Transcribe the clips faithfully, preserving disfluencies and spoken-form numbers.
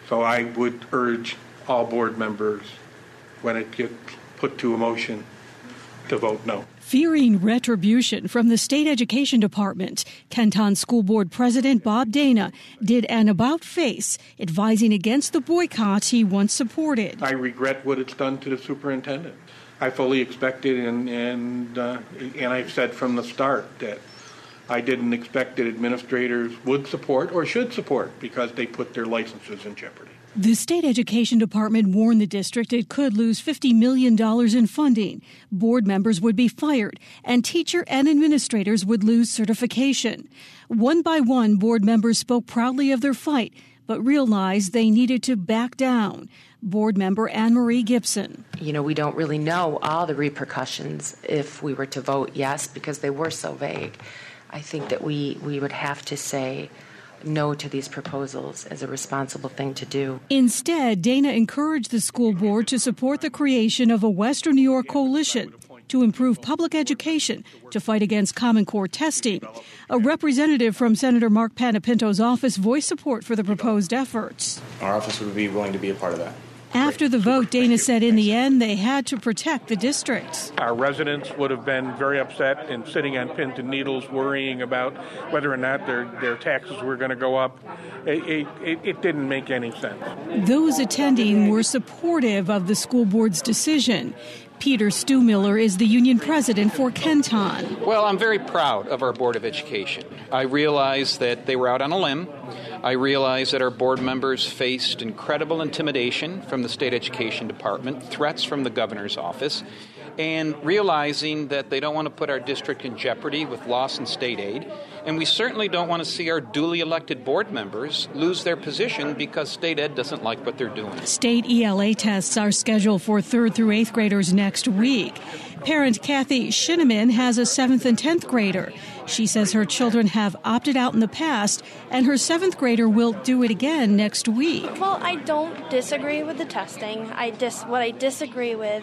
So I would urge all board members, when it gets put to a motion, to vote no. Fearing retribution from the state education department, Kenton School Board President Bob Dana did an about-face advising against the boycott he once supported. I regret what it's done to the superintendent. I fully expected, and and uh, and I've said from the start that I didn't expect that administrators would support or should support because they put their licenses in jeopardy. The state education department warned the district it could lose fifty million dollars in funding. Board members would be fired, and teacher and administrators would lose certification. One by one, board members spoke proudly of their fight, but realized they needed to back down. Board member Anne Marie Gibson. You know, we don't really know all the repercussions if we were to vote yes, because they were so vague. I think that we, we would have to say no to these proposals as a responsible thing to do. Instead, Dana encouraged the school board to support the creation of a Western New York coalition to improve public education, to fight against Common Core testing. A representative from Senator Mark Panapinto's office voiced support for the proposed efforts. Our office would be willing to be a part of that. After the vote, Dana said in the end they had to protect the district. Our residents would have been very upset and sitting on pins and needles worrying about whether or not their, their taxes were going to go up. It, it, it didn't make any sense. Those attending were supportive of the school board's decision. Peter Stuhmiller is the union president for Kenton. Well, I'm very proud of our Board of Education. I realize that they were out on a limb. I realize that our board members faced incredible intimidation from the state education department, threats from the governor's office, and realizing that they don't want to put our district in jeopardy with loss in state aid. And we certainly don't want to see our duly elected board members lose their position because state ed doesn't like what they're doing. State E L A tests are scheduled for third through eighth graders next week. Parent Kathy Shinneman has a seventh and tenth grader. She says her children have opted out in the past, and her seventh grader will do it again next week. Well, I don't disagree with the testing. I dis- what I disagree with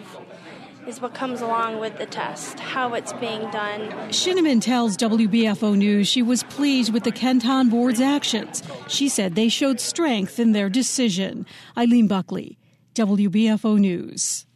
is what comes along with the test, how it's being done. Shinneman tells W B F O News she was pleased with the Kenton Board's actions. She said they showed strength in their decision. Eileen Buckley, W B F O News.